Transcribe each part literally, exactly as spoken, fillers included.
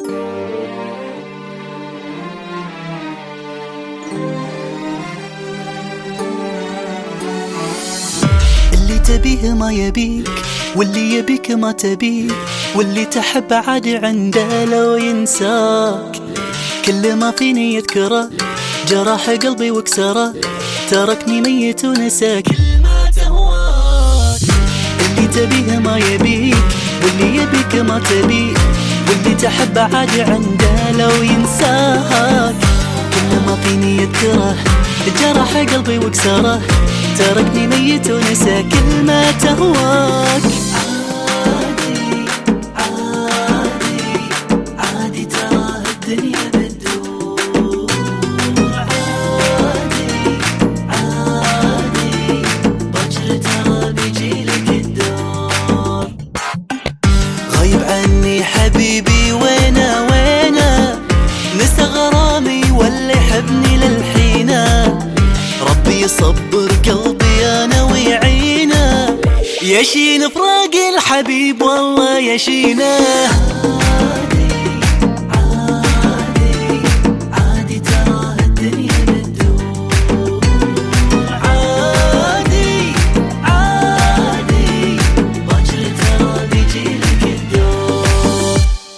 اللي تبيه ما يبيك، واللي يبيك ما تبيه، واللي تحب عاد عنده لو ينساك. كل ما فيني يذكره جراح قلبي وكسره، تركني ميت ونسى كل ما تهواك. اللي تبيه ما يبيك، واللي يبيك ما تبيه، واللي تحب عاد عنده لو ينساك. كل ما فيني يذكره جرح قلبي وكسره، تركني ميت ونسى كل ما تهواك. عادي عادي عادي ترى الدنيا بتدور، عادي عادي بكر ترى بيجيلك الدور. غايب عني حبيبي وينه وينه، نسى غرامي واللي حبني للحينه. ربي يصبر قلبي انا ويعينه، يشين فراق الحبيب والله يشينه. عادي عادي عادي ترى الدنيا بتدور، عادي عادي بكر ترى بيجيلك الدور.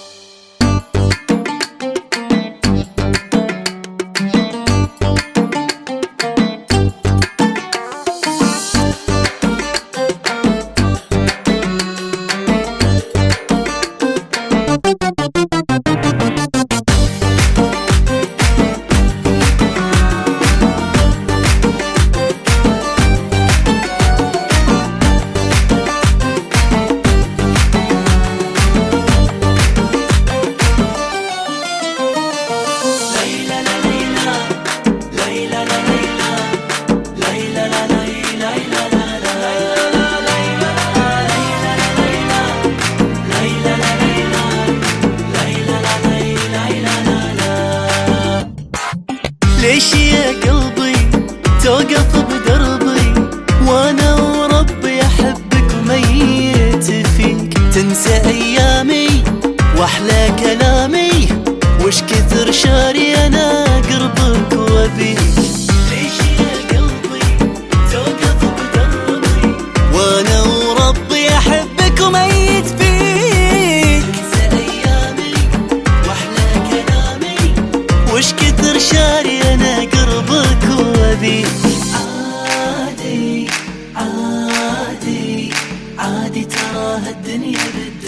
ليش يا قلبي توقف بدربي، وانا وربي احبك وميت فيك. تنسى ايامي واحلى كلامي، وش كثر شاري انا قربك وابيك. ليش يا قلبي توقف بدربي، وانا وربي احبك وميت فيك. تنسى ايامي واحلى كلامي، وش كثر شاري انا قربك وابيك. عادي عادي عادي ترى الدنيا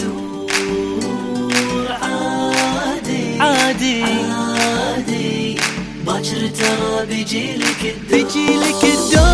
بتدور، عادي عادي عادي باكر ترى بيجيلك الدور. بيجيلك الدور.